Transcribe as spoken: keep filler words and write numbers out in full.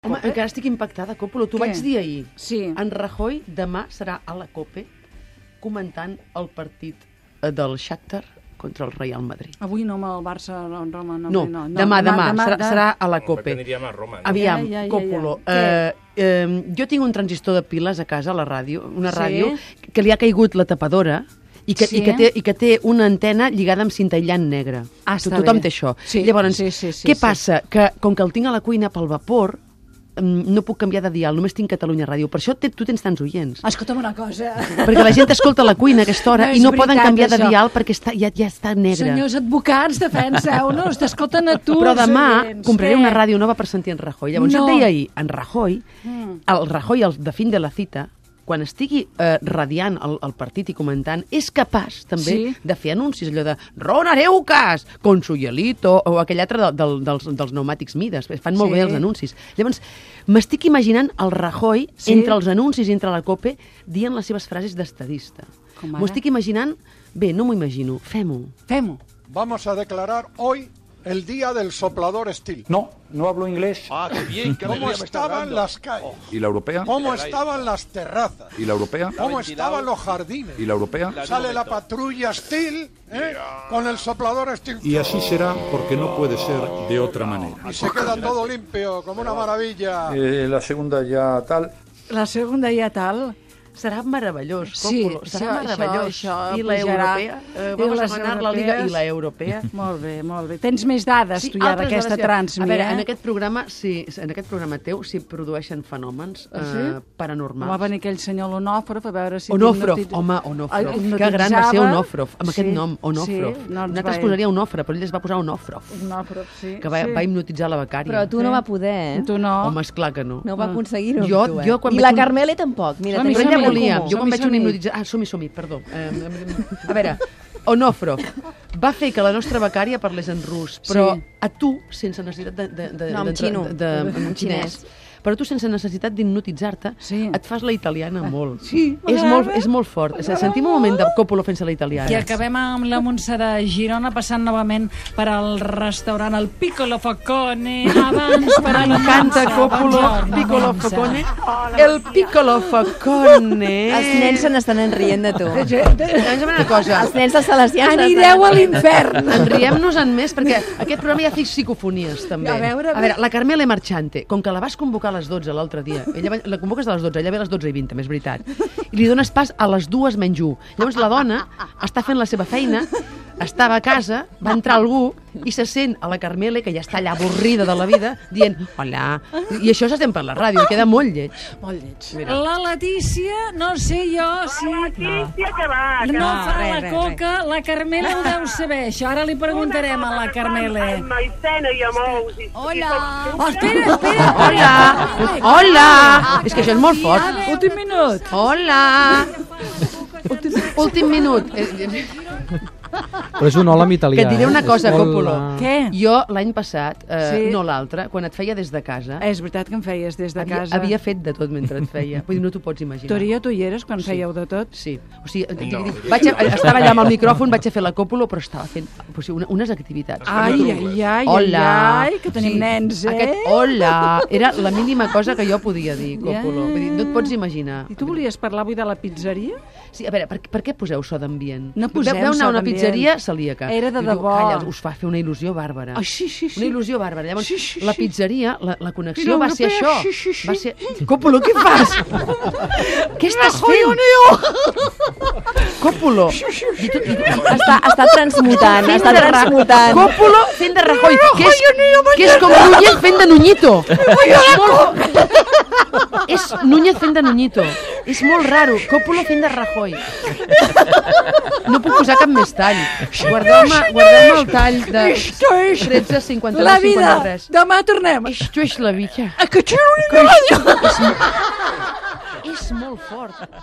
Home, encara estic impactada, Coppola. T'ho vaig dir ahir. Sí. En Rajoy demà serà a la COPE comentant el partit del Shakhtar contra el Real Madrid. Avui no amb el Barça en Roma. No, no, no, no. demà, demà, demà serà, de... serà a la COPE. Perquè aniríem a Roma. No? Aviam, ja, ja, ja, Coppola, ja. eh, eh, jo tinc un transistor de piles a casa, a la ràdio, una Sí. ràdio, que li ha caigut la tapadora i que, Sí. i, que té, i que té una antena lligada amb cinta aïllant negra. Ah, està Tothom bé. té això. Sí. Llavors, Sí, sí, sí, què sí. passa? Que com que el tinc a la cuina pel vapor, no puc canviar de dial, només tinc Catalunya Ràdio. Per això te, tu tens tants oients. Escolta'm una cosa. Perquè la gent escolta a la cuina a aquesta hora No i és no poden veritat, canviar de això. dial perquè està, ja, ja està negre. Senyors advocats, defenseu-nos, t'escolten a tu. Però demà oients. compraré Què? una ràdio nova per sentir en Rajoy. Llavors No. jo et deia ahir, en Rajoy, Mm. el Rajoy, el de fin de la cita, quan estigui eh, radiant el, el partit i comentant, és capaç també Sí. de fer anuncis, allò de Ron Areucas, con su hielito, o aquell altre de, del, dels, dels pneumàtics Midas. Fan molt Sí. bé els anuncis. Llavors, m'estic imaginant el Rajoy, Sí. entre els anuncis i entre la COPE, dient les seves frases d'estadista. Com ara? M'ho estic imaginant... Bé, no m'ho imagino. Fem-ho. Fem-ho. Vamos a declarar hoy el día del soplador Steel. No, no hablo inglés. Ah, qué bien, qué ¿Cómo alegría me está estaban dando. las calles? ¿Y la europea? ¿Cómo estaban las terrazas? ¿Y la europea? ¿Cómo ventilado. estaban los jardines? ¿Y la europea? Sale la patrulla Steel, ¿eh? Con el soplador Steel. Y así será porque no puede ser de otra manera. Y se queda todo limpio, como una maravilla. Eh, la segunda ya tal. La segunda ja tal. Serà meravellós, Sí, Coppola, serà això- meravellós. això- això I la pujarà. europea, eh, I vamos a les ganar la Liga i europees. la europea. Molt bé, molt bé. Tens més dades, tu ja, altres d'aquesta dades que- transmi, A veure, eh? en aquest programa, sí, en aquest programa teu s'hi produeixen fenòmens Ah, eh, sí? paranormals. Va venir aquell senyor l'Onofrov a veure si... Onofrov, t'hipnotitza- home, Ah, Onofrov. hipnotitzava. Que gran va ser Onofrov, amb aquest Sí, nom, Onofrov. Sí, no ens Nosaltres va... posaria Onofre, però ell es va posar Onofrov, Onofrov, sí. que va, sí. va hipnotitzar la becària. Però tu no va poder, eh? Tu no. Home, esclar que no. No va aconseguir-ho Jo- amb tu, eh? jo quan I vaig la un- Carmele tampoc. Mira, Som-hi, tenim Però ella som-hi. volia, comú. jo quan Som-hi, vaig som-hi. un hipnotitzar... Ah, som-hi, som-hi, perdó. Eh, a veure, Onofrov va fer que la nostra becària parlés en rus, però Sí. a tu, sense necessitat de... de, de No, en d'entrar- xino. De, de, en En xinès. xinès. Però tu, sense necessitat d'hipnotitzar-te, Sí. et fas la italiana molt. Sí, És m'agrada. molt, és molt fort. O sigui, sentim un moment de Coppola fent-se la italiana. I acabem amb la Montserrat Girona passant novament per al restaurant el Piccolo Facone abans per a la Canta Montse. Coppola, Buongiorno, Piccolo Montse. Facone. El Piccolo Facone. Els nens se n'estan rient de tu. Anem a una cosa. Els nens dels salesians Anireu a l'infern. Enriem-nos-en més, perquè aquest programa ja fa psicofonies, també. A veure, a veure, la Carmele Marchante, com que la vas convocar a les dotze l'altre dia, ella va, la convoques a les dotze, ella ve a les dotze i vint, també és veritat, i li dones pas a les dues menys u. Llavors la dona està fent la seva feina, estava a casa, va entrar algú i se sent a la Carmele, que ja està allà avorrida de la vida, dient, hola, i això se sent per la ràdio, i queda molt lleig. Molt lleig. Mira. La Letícia, no sé jo si... Letícia, que va, que No va. fa res, la res, coca, la Carmela ho deu saber. Això ara li preguntarem a la Carmela. Amb maicena i amb ous. i- Hola. Oh, espera, espera. Hola, hola, és que això és molt fort. Últim minut. Hola. Últim minut. Eh, Però és un hola en italià. Que et diré una eh? cosa, És Coppola. hola. Què? Jo, l'any passat, eh, Sí. no l'altre, quan et feia des de casa, És veritat que em feies des de havia, casa. havia fet de tot mentre et feia. Vull dir, no t'ho pots imaginar. Toria, tu hi eres quan Sí. fèieu de tot? Sí. O sigui, no, No. vaig a, estava allà amb el micròfon, vaig a fer la Coppola, però estava fent o sigui, una, unes activitats. Ai, ai, ai, Hola. ai, que tenim nens, eh? Aquest hola era la mínima cosa que jo podia dir, Coppola. Ja. Vull dir, no et pots imaginar. I tu volies parlar avui de la pizzeria? Sí, a veure, per, per què poseu so d'ambient? No posem Veu anar so a una d'ambient. pizzeria celíaca. Era de I diu, debò. Calla, us va fer una il·lusió bàrbara. Ah, sí, sí, sí. Una il·lusió bàrbara. Llavors, Sí, sí, la sí. pizzeria, la, la I connexió va ser l'europea, això. sí, sí, sí. Va ser... Coppola, què fas? Què estàs fent? Coppola. I tu, i tu, Està, està transmutant, fent està de Ra- transmutant. Coppola fent de Rajoy, que és, que és com Núñez fent de Nuñito. És molt... És Núñez fent de Nuñito. És molt raro. Coppola fent de Rajoy. No puc posar cap més tall. Guardeu-me guardeu el tall de Esto es tretze cinquanta la dos cinquanta vida. tres. Demà tornem. Esto és la vida. A que xulo, És molt fort.